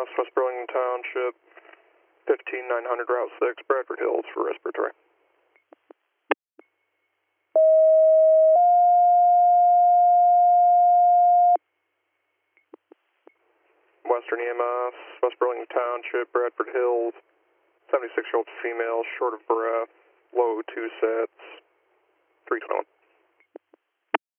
EMS, West Burlington Township, 15900 Route 6, Bradford Hills for respiratory. Western EMS, West Burlington Township, Bradford Hills, 76-year-old female, short of breath, low 2 sets, 321.